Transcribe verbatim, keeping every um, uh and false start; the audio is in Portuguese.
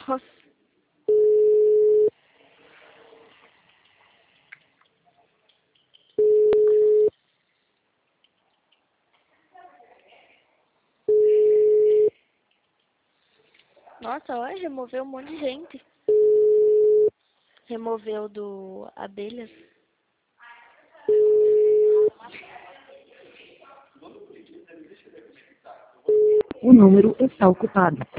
Nossa. Nossa, olha, removeu um monte de gente. Removeu do abelhas. O número está ocupado.